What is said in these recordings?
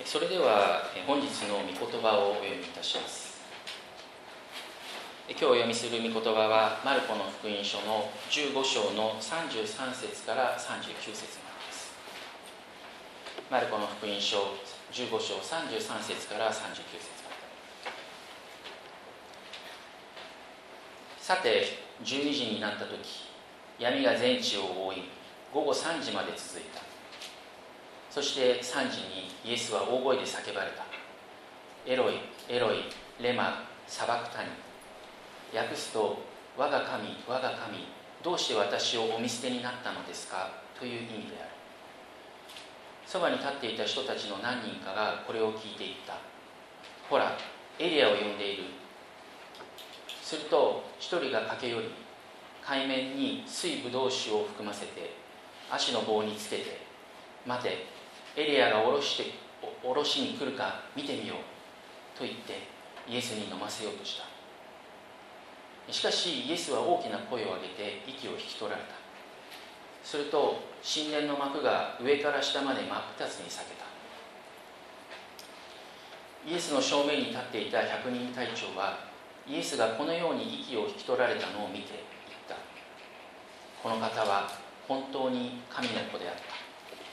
それでは本日の御言葉をお読みいたします。今日お読みする御言葉はマルコの福音書の15章の33節から39節までです。マルコの福音書15章33節から39節まで。さて12時になった時、闇が全地を覆い、午後3時まで続いた。そして3時にイエスは大声で叫ばれた。エロイ、エロイ、レマ、サバクタニ。訳すと、我が神、我が神、どうして私をお見捨てになったのですかという意味である。そばに立っていた人たちの何人かがこれを聞いていった。ほら、エリアを呼んでいる。すると一人が駆け寄り、海面に水ぶどう酒を含ませて足の棒につけて、待て、エリアが下ろしに来るか見てみようと言ってイエスに飲ませようとした。しかしイエスは大きな声を上げて息を引き取られた。すると神殿の幕が上から下まで真っ二つに裂けた。イエスの正面に立っていた百人隊長はイエスがこのように息を引き取られたのを見て言った。この方は本当に神の子であった。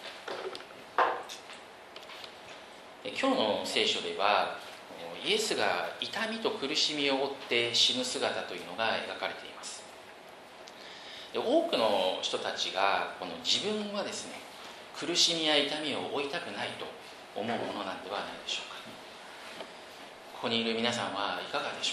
今日の聖書ではイエスが痛みと苦しみを負って死ぬ姿というのが描かれています。多くの人たちがこの自分はですね、苦しみや痛みを負いたくないと思うものなんではないでしょうか。ここにいる皆さんはいかがでしょ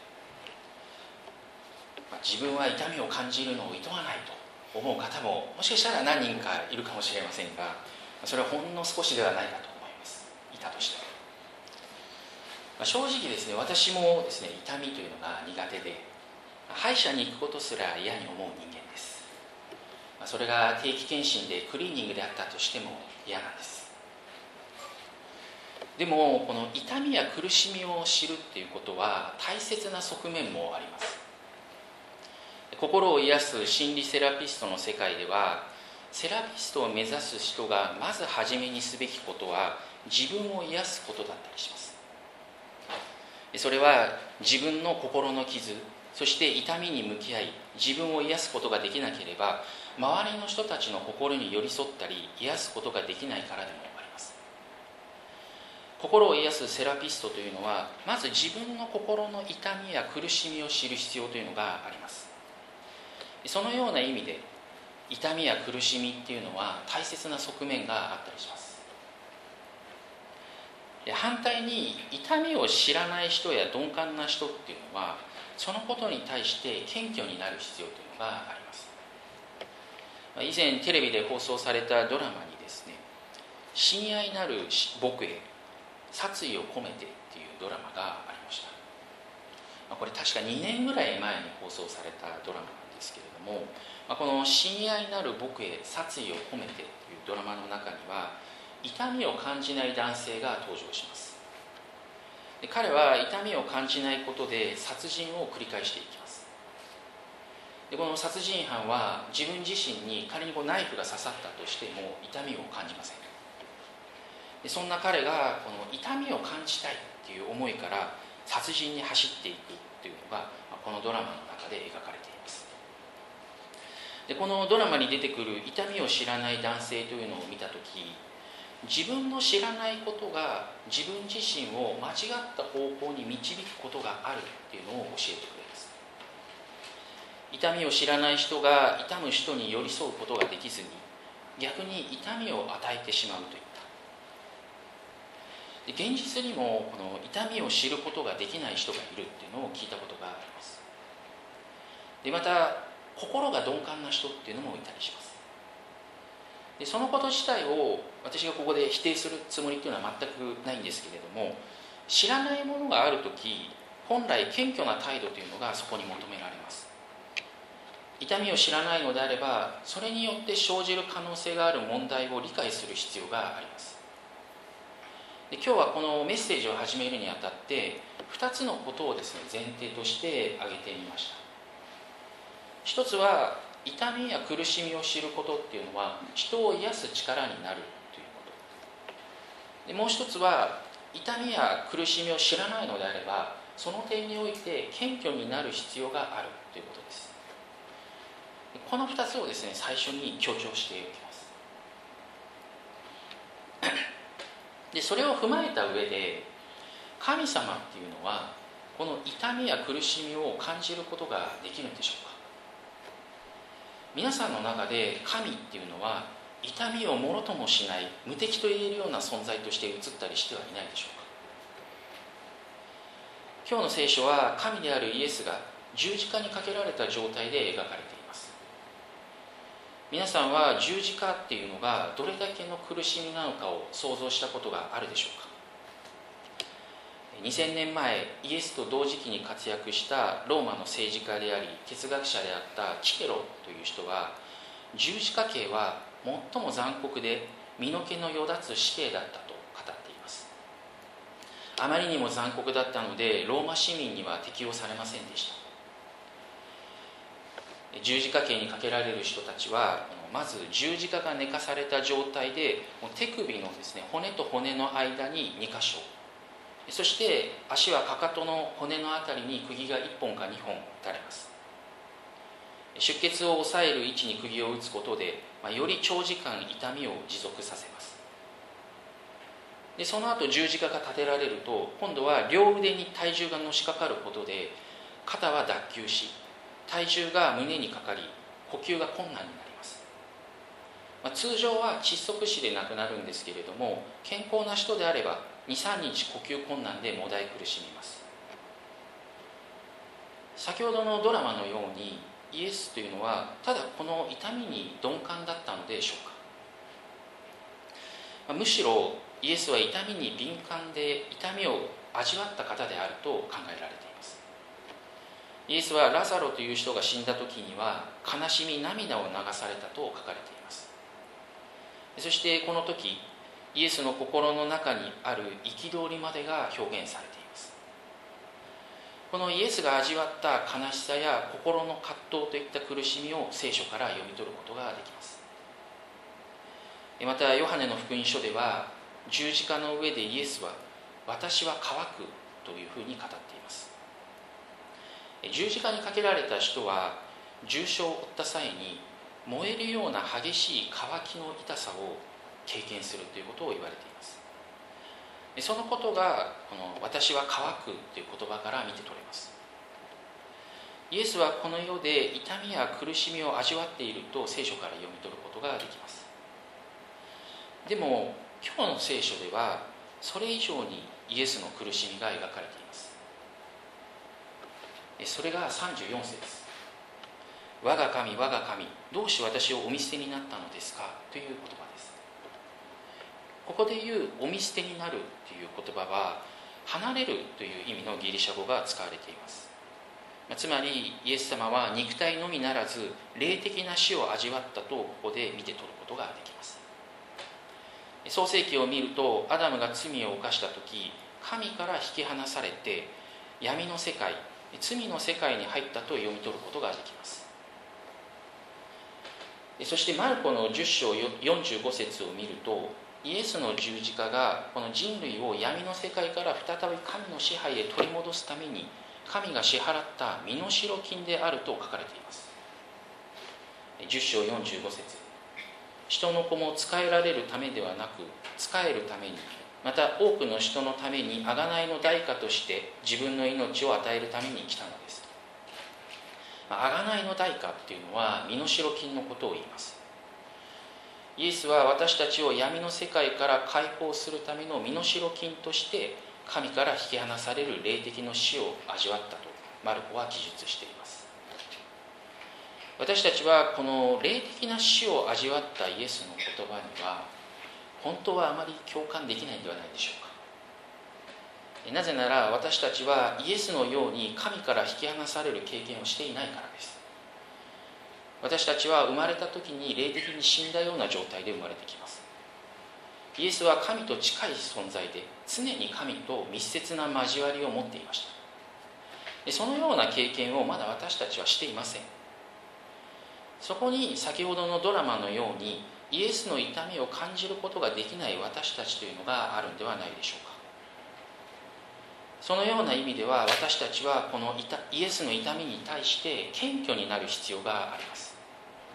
うか。自分は痛みを感じるのを厭わないと思う方ももしかしたら何人かいるかもしれませんが、それはほんの少しではないかと思います。いたとしても、正直ですね、私もですね、痛みというのが苦手で、歯医者に行くことすら嫌に思う人間です。それが定期検診でクリーニングであったとしても嫌なんです。でもこの痛みや苦しみを知るっていうことは大切な側面もあります。心を癒す心理セラピストの世界では、セラピストを目指す人がまず初めにすべきことは自分を癒すことだったりします。それは自分の心の傷、そして痛みに向き合い自分を癒すことができなければ、周りの人たちの心に寄り添ったり癒すことができないからでもあります。心を癒すセラピストというのは、まず自分の心の痛みや苦しみを知る必要というのがあります。そのような意味で痛みや苦しみっていうのは大切な側面があったりします。反対に痛みを知らない人や鈍感な人っていうのは、そのことに対して謙虚になる必要というのがあります。以前テレビで放送されたドラマにですね、親愛なる僕へ殺意を込めてっていうドラマがありました。これ確か2年ぐらい前に放送されたドラマなんですけれども、この親愛なる僕へ殺意を込めてというドラマの中には、痛みを感じない男性が登場します。で、彼は痛みを感じないことで殺人を繰り返していきます。で、この殺人犯は自分自身に仮にナイフが刺さったとしても痛みを感じません。で、そんな彼がこの痛みを感じたいっていう思いから殺人に走っていくというのがこのドラマの中で描かれています。で、このドラマに出てくる痛みを知らない男性というのを見たとき、自分の知らないことが自分自身を間違った方向に導くことがあるっていうのを教えてくれます。痛みを知らない人が痛む人に寄り添うことができずに、逆に痛みを与えてしまうといった。で、現実にもこの痛みを知ることができない人がいるっていうのを聞いたことがあります。で、また心が鈍感な人っていうのもいたりします。で、そのこと自体を私がここで否定するつもりというのは全くないんですけれども、知らないものがあるとき、本来謙虚な態度というのがそこに求められます。痛みを知らないのであれば、それによって生じる可能性がある問題を理解する必要があります。で、今日はこのメッセージを始めるにあたって2つのことをですね、前提として挙げてみました。一つは、痛みや苦しみを知ることっていうのは人を癒す力になるというこでもう一つは、痛みや苦しみを知らないのであれば、その点において謙虚になる必要があるということです。この2つをですね、最初に強調していきます。でそれを踏まえた上で、神様っていうのはこの痛みや苦しみを感じることができるんでしょうか。皆さんの中で神っていうのは痛みをもろともしない無敵と言えるような存在として映ったりしてはいないでしょうか。今日の聖書は神であるイエスが十字架にかけられた状態で描かれています。皆さんは十字架っていうのがどれだけの苦しみなのかを想像したことがあるでしょうか。2000年前、イエスと同時期に活躍したローマの政治家であり哲学者であったキケロという人は、十字架刑は最も残酷で身の毛のよだつ死刑だったと語っています。あまりにも残酷だったのでローマ市民には適用されませんでした。十字架刑にかけられる人たちは、まず十字架が寝かされた状態で手首のですね、骨と骨の間に2箇所、そして足はかかとの骨のあたりに釘が1本か2本打たれます。出血を抑える位置に釘を打つことで、より長時間痛みを持続させます。でその後十字架が立てられると、今度は両腕に体重がのしかかることで肩は脱臼し、体重が胸にかかり呼吸が困難になります。通常は窒息死で亡くなるんですけれども、健康な人であれば 2,3 日呼吸困難でもだえ苦しみます。先ほどのドラマのようにイエスというのはただこの痛みに鈍感だったのでしょうか。むしろイエスは痛みに敏感で痛みを味わった方であると考えられています。イエスはラザロという人が死んだ時には悲しみ涙を流されたと書かれています。そしてこの時イエスの心の中にある憤りまでが表現されています。このイエスが味わった悲しさや心の葛藤といった苦しみを聖書から読み取ることができます。またヨハネの福音書では、十字架の上でイエスは私は乾くというふうに語っています。十字架にかけられた人は重傷を負った際に燃えるような激しい渇きの痛さを経験するということを言われています。そのことがこの私は乾くという言葉から見て取れます。イエスはこの世で痛みや苦しみを味わっていると聖書から読み取ることができます。でも今日の聖書ではそれ以上にイエスの苦しみが描かれています。それが34節です。我が神我が神、どうして私をお見捨てになったのですかという言葉です。ここで言うお見捨てになるという言葉は離れるという意味のギリシャ語が使われています。つまりイエス様は肉体のみならず霊的な死を味わったとここで見て取ることができます。創世記を見ると、アダムが罪を犯した時、神から引き離されて闇の世界、罪の世界に入ったと読み取ることができます。そしてマルコの10章45節を見ると、イエスの十字架がこの人類を闇の世界から再び神の支配へ取り戻すために神が支払った身代金であると書かれています。10章45節、人の子も仕えられるためではなく仕えるために、また多くの人のために贖いの代価として自分の命を与えるために来たのです。贖いの代価っていうのは身代金のことを言います。イエスは私たちを闇の世界から解放するための身代金として神から引き離される霊的の死を味わったとマルコは記述しています。私たちはこの霊的な死を味わったイエスの言葉には本当はあまり共感できないのではないでしょうか。なぜなら私たちはイエスのように神から引き離される経験をしていないからです。私たちは生まれた時に霊的に死んだような状態で生まれてきます。イエスは神と近い存在で常に神と密接な交わりを持っていました。そのような経験をまだ私たちはしていません。そこに先ほどのドラマのようにイエスの痛みを感じることができない私たちというのがあるんではないでしょうか。そのような意味では私たちはこのイエスの痛みに対して謙虚になる必要があります。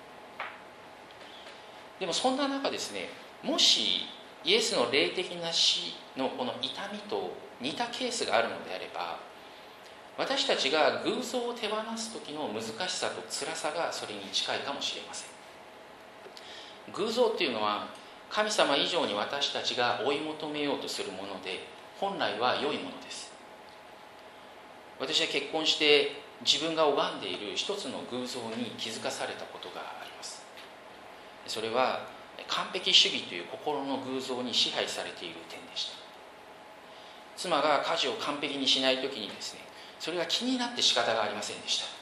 でもそんな中ですね、もしイエスの霊的な死のこの痛みと似たケースがあるのであれば、私たちが偶像を手放す時の難しさと辛さがそれに近いかもしれません。偶像っていうのは神様以上に私たちが追い求めようとするもので、本来は良いものです。私は結婚して自分が拝んでいる一つの偶像に気づかされたことがあります。それは完璧主義という心の偶像に支配されている点でした。妻が家事を完璧にしないときにですね、それが気になって仕方がありませんでした。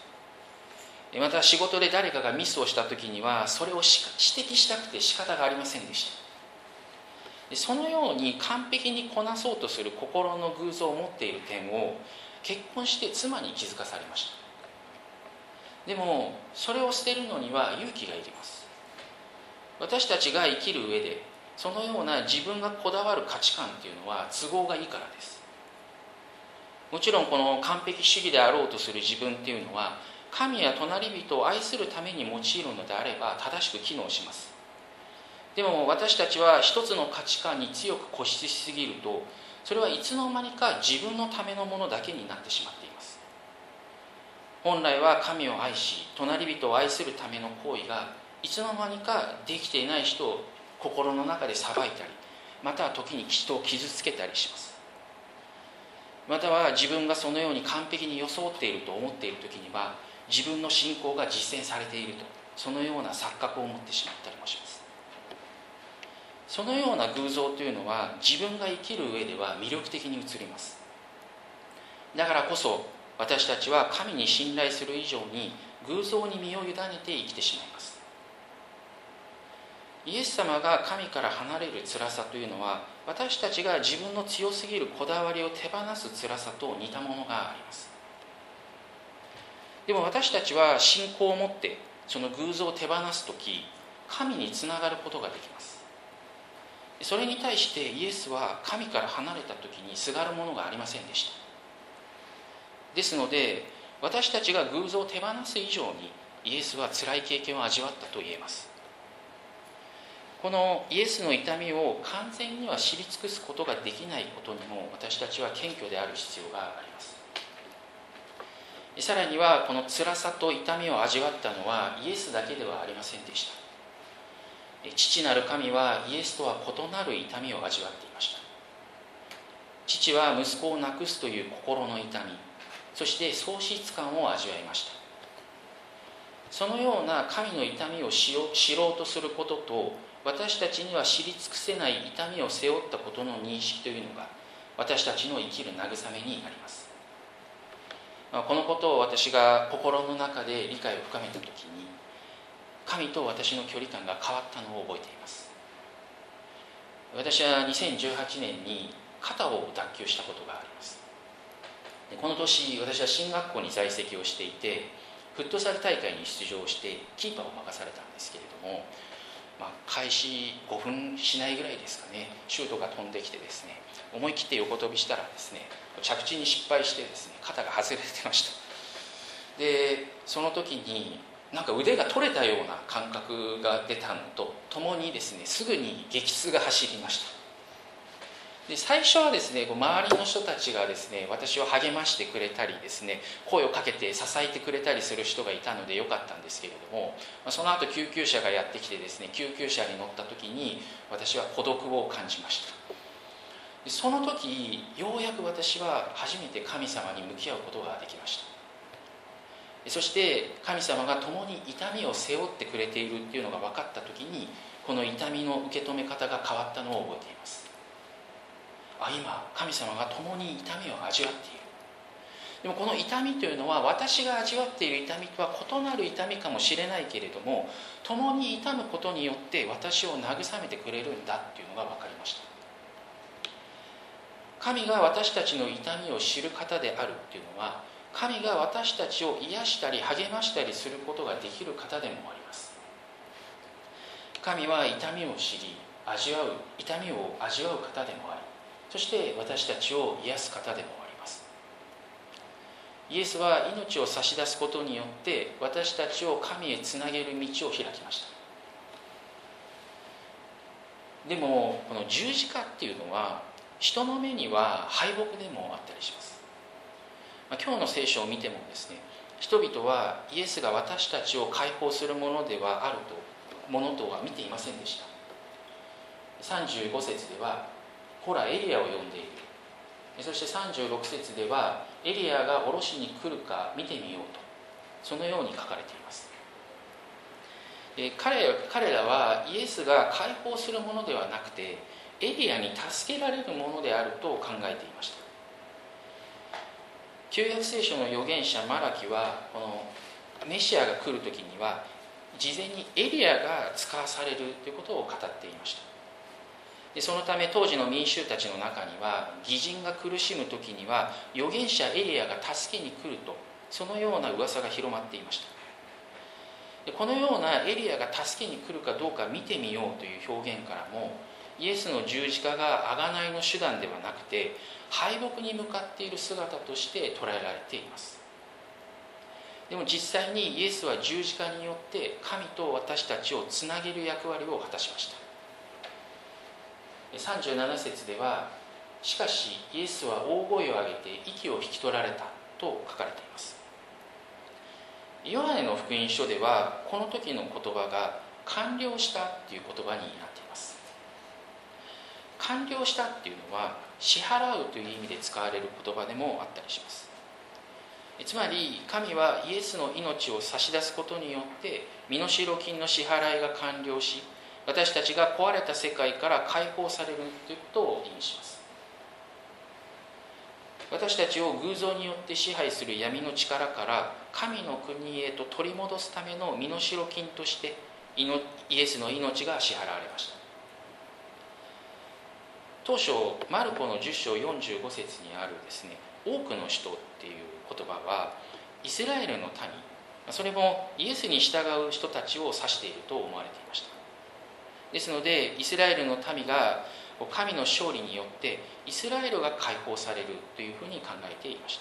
また仕事で誰かがミスをしたときにはそれを指摘したくて仕方がありませんでした。そのように完璧にこなそうとする心の偶像を持っている点を結婚して妻に気づかされました。でもそれを捨てるのには勇気がいります。私たちが生きる上でそのような自分がこだわる価値観っていうのは都合がいいからです。もちろんこの完璧主義であろうとする自分っていうのは神や隣人を愛するために用いるのであれば正しく機能します。でも私たちは一つの価値観に強く固執しすぎると、それはいつの間にか自分のためのものだけになってしまっています。本来は神を愛し隣人を愛するための行為がいつの間にかできていない人を心の中で裁いたり、または時に人を傷つけたりします。または自分がそのように完璧に装っていると思っている時には自分の信仰が実践されていると、そのような錯覚を持ってしまったりもします。そのような偶像というのは自分が生きる上では魅力的に映ります。だからこそ私たちは神に信頼する以上に偶像に身を委ねて生きてしまいます。イエス様が神から離れる辛さというのは、私たちが自分の強すぎるこだわりを手放す辛さと似たものがあります。でも私たちは信仰を持ってその偶像を手放すとき、神につながることができます。それに対してイエスは神から離れたときにすがるものがありませんでした。ですので私たちが偶像を手放す以上にイエスは辛い経験を味わったと言えます。このイエスの痛みを完全には知り尽くすことができないことにも私たちは謙虚である必要があります。さらにはこの辛さと痛みを味わったのはイエスだけではありませんでした。父なる神はイエスとは異なる痛みを味わっていました。父は息子を亡くすという心の痛み、そして喪失感を味わいました。そのような神の痛みを知ろうとすることと、私たちには知り尽くせない痛みを背負ったことの認識というのが私たちの生きる慰めになります。このことを私が心の中で理解を深めたときに、神と私の距離感が変わったのを覚えています。私は2018年に肩を脱臼したことがあります。この年、私は進学校に在籍をしていて、フットサル大会に出場してキーパーを任されたんですけれども、開始5分しないぐらいですかね、シュートが飛んできてですね、思い切って横跳びしたらですね、着地に失敗してですね、肩が外れてました。でその時になんか腕が取れたような感覚が出たのとともにですね、すぐに激痛が走りました。で最初はですね、周りの人たちがですね、私を励ましてくれたりですね、声をかけて支えてくれたりする人がいたのでよかったんですけれども、その後救急車がやってきてですね、救急車に乗った時に私は孤独を感じました。でその時ようやく私は初めて神様に向き合うことができました。そして神様が共に痛みを背負ってくれているっていうのが分かった時に、この痛みの受け止め方が変わったのを覚えています。今神様が共に痛みを味わっている。でもこの痛みというのは私が味わっている痛みとは異なる痛みかもしれないけれども、共に痛むことによって私を慰めてくれるんだっていうのが分かりました。神が私たちの痛みを知る方であるっていうのは、神が私たちを癒したり励ましたりすることができる方でもあります。 神は痛みを知り痛みを味わう方でもあり、そして私たちを癒す方でもあります。イエスは命を差し出すことによって私たちを神へつなげる道を開きました。でもこの十字架っていうのは人の目には敗北でもあったりします。今日の聖書を見てもですね、人々はイエスが私たちを解放するものではあるものとは見ていませんでした。35節ではほらエリアを呼んでいる。そして36節ではエリアが下ろしに来るか見てみようと、そのように書かれています。彼らはイエスが解放するものではなくてエリアに助けられるものであると考えていました。旧約聖書の預言者マラキはこのメシアが来る時には事前にエリアが使わされるということを語っていました。でそのため当時の民衆たちの中には義人が苦しむ時には預言者エリアが助けに来ると、そのような噂が広まっていました。でこのようなエリアが助けに来るかどうか見てみようという表現からもイエスの十字架が贖いの手段ではなくて敗北に向かっている姿として捉えられています。でも実際にイエスは十字架によって神と私たちをつなげる役割を果たしました。37節ではしかしイエスは大声を上げて息を引き取られたと書かれています。ヨハネの福音書ではこの時の言葉が完了したっていう言葉になっています。完了したっていうのは支払うという意味で使われる言葉でもあったりします。つまり神はイエスの命を差し出すことによって身代金の支払いが完了し、私たちが壊れた世界から解放されるということを意味します。私たちを偶像によって支配する闇の力から神の国へと取り戻すための身代金としてイエスの命が支払われました。当初マルコの10章45節にあるですね、多くの人っていう言葉はイスラエルの民、それもイエスに従う人たちを指していると思われていました。ですのでイスラエルの民が神の勝利によってイスラエルが解放されるというふうに考えていました。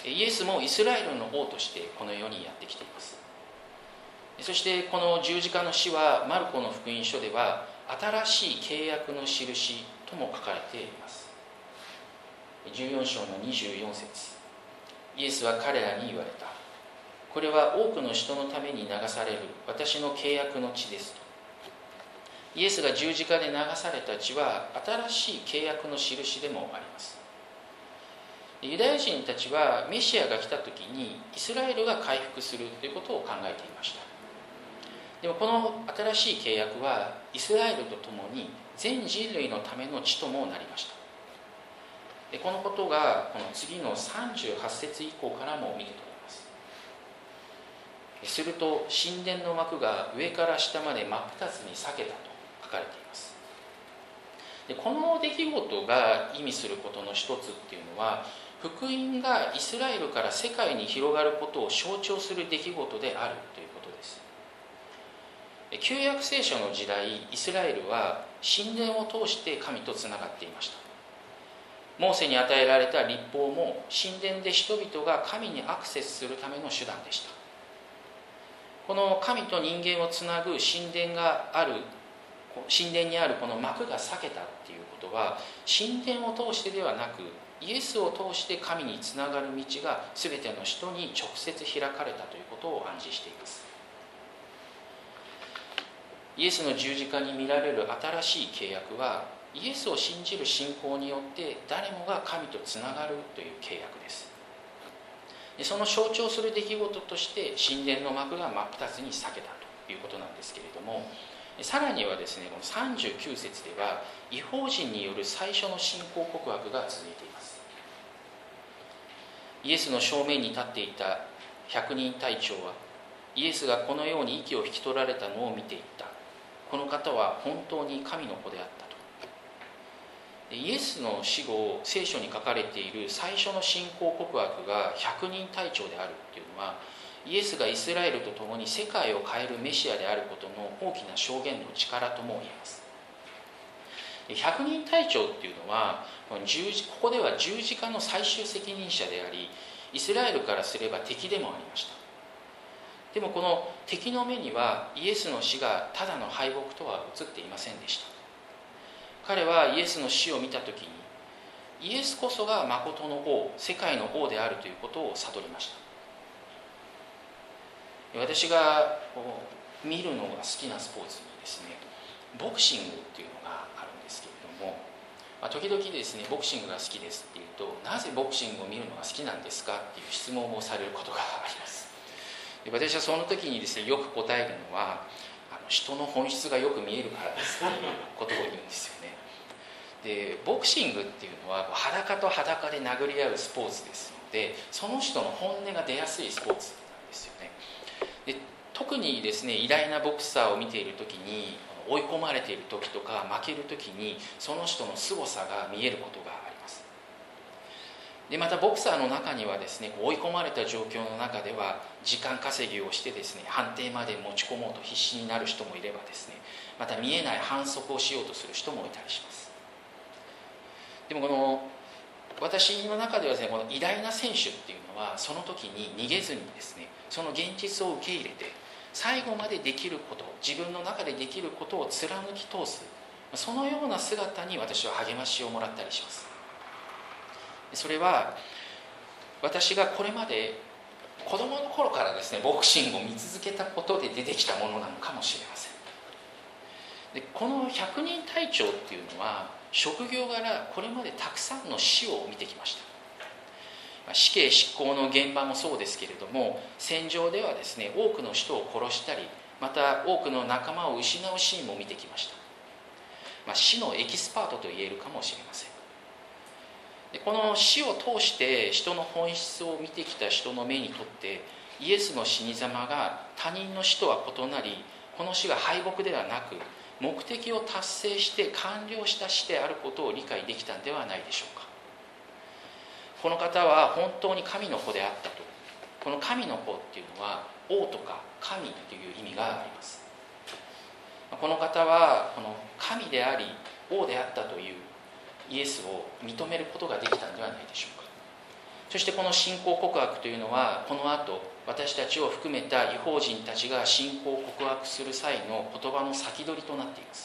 イエスもイスラエルの王としてこの世にやってきています。そしてこの十字架の死はマルコの福音書では新しい契約の印とも書かれています。14章の24節、イエスは彼らに言われた。これは多くの人のために流される私の契約の血ですと。イエスが十字架で流された血は新しい契約の印でもあります。ユダヤ人たちはメシアが来た時にイスラエルが回復するということを考えていました。でもこの新しい契約はイスラエルとともに全人類のための血ともなりました。でこのことがこの次の38節以降からも見て取れます。すると神殿の幕が上から下まで真っ二つに裂けたと書かれています。でこの出来事が意味することの一つっていうのは福音がイスラエルから世界に広がることを象徴する出来事であるということです。旧約聖書の時代イスラエルは神殿を通して神とつながっていました。モーセに与えられた律法も神殿で人々が神にアクセスするための手段でした。この神と人間をつなぐ神殿にあるこの幕が裂けたっていうことは神殿を通してではなくイエスを通して神につながる道が全ての人に直接開かれたということを暗示しています。イエスの十字架に見られる新しい契約はイエスを信じる信仰によって誰もが神とつながるという契約です。でその象徴する出来事として神殿の幕が真っ二つに裂けたということなんですけれども、さらにはですねこの39節では異邦人による最初の信仰告白が続いています。イエスの正面に立っていた百人隊長はイエスがこのように息を引き取られたのを見ていった。この方は本当に神の子であったと。イエスの死後聖書に書かれている最初の信仰告白が百人隊長であるというのはイエスがイスラエルと共に世界を変えるメシアであることの大きな証言の力とも言えます。百人隊長っていうのはここでは十字架の最終責任者であり、イスラエルからすれば敵でもありました。でもこの敵の目にはイエスの死がただの敗北とは映っていませんでした。彼はイエスの死を見た時に、イエスこそが誠の王、世界の王であるということを悟りました。私が見るのが好きなスポーツにですね、ボクシングっていうのがあるんですけれども、時々ですね、ボクシングが好きですっていうと、なぜボクシングを見るのが好きなんですかっていう質問をされることがあります。私はその時にですね、よく答えるのは、人の本質がよく見えるからですっていうことを言うんですよね。で、ボクシングっていうのは裸と裸で殴り合うスポーツですので、その人の本音が出やすいスポーツなんですよね。で、特にですね、偉大なボクサーを見ている時に、追い込まれている時とか負ける時にその人の凄さが見えることがあります。で、またボクサーの中にはですね、追い込まれた状況の中では時間稼ぎをしてですね、判定まで持ち込もうと必死になる人もいればですね、また見えない反則をしようとする人もいたりします。でも私の中ではですね、この偉大な選手っていうのはその時に逃げずにですね、その現実を受け入れて最後までできること、自分の中でできることを貫き通す、そのような姿に私は励ましをもらったりします。それは私がこれまで子供の頃からですね、ボクシングを見続けたことで出てきたものなのかもしれません。で、この百人隊長っていうのは職業柄これまでたくさんの死を見てきました。死刑執行の現場もそうですけれども、戦場ではですね、多くの人を殺したり、また多くの仲間を失うシーンも見てきました。死のエキスパートと言えるかもしれません。で、この死を通して人の本質を見てきた人の目にとって、イエスの死に様が他人の死とは異なり、この死が敗北ではなく目的を達成して完了した死であることを理解できたんではないでしょうか。この方は本当に神の子であったと。この神の子っていうのは王とか神という意味があります。この方はこの神であり王であったというイエスを認めることができたんではないでしょうか。そしてこの信仰告白というのは、この後私たちを含めた異邦人たちが信仰告白する際の言葉の先取りとなっています。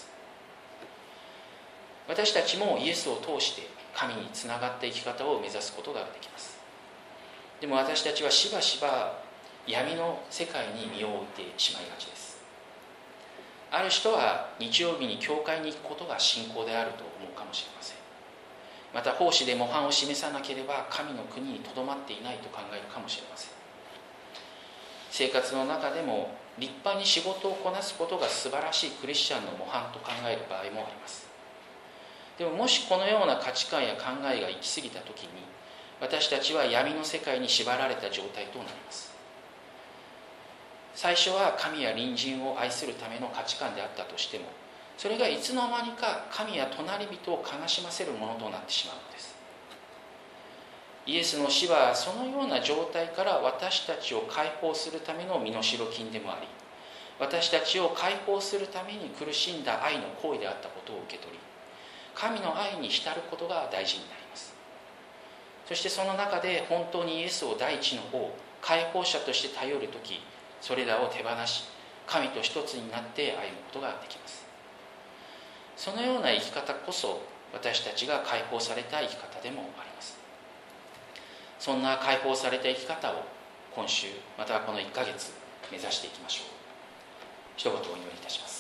私たちもイエスを通して神につながった生き方を目指すことができます。でも私たちはしばしば闇の世界に身を置いてしまいがちです。ある人は日曜日に教会に行くことが信仰であると思うかもしれません。また奉仕で模範を示さなければ神の国にとどまっていないと考えるかもしれません。生活の中でも立派に仕事をこなすことが素晴らしいクリスチャンの模範と考える場合もあります。でももしこのような価値観や考えが行き過ぎた時に、私たちは闇の世界に縛られた状態となります。最初は神や隣人を愛するための価値観であったとしても、それがいつの間にか神や隣人を悲しませるものとなってしまうのです。イエスの死はそのような状態から私たちを解放するための身代金でもあり、私たちを解放するために苦しんだ愛の行為であったことを受け取り、神の愛に浸ることが大事になります。そしてその中で本当にイエスを第一の王、解放者として頼るとき、それらを手放し、神と一つになって歩むことができます。そのような生き方こそ私たちが解放された生き方でもあります。そんな解放された生き方を今週またはこの1ヶ月目指していきましょう。一言お祈りいたします。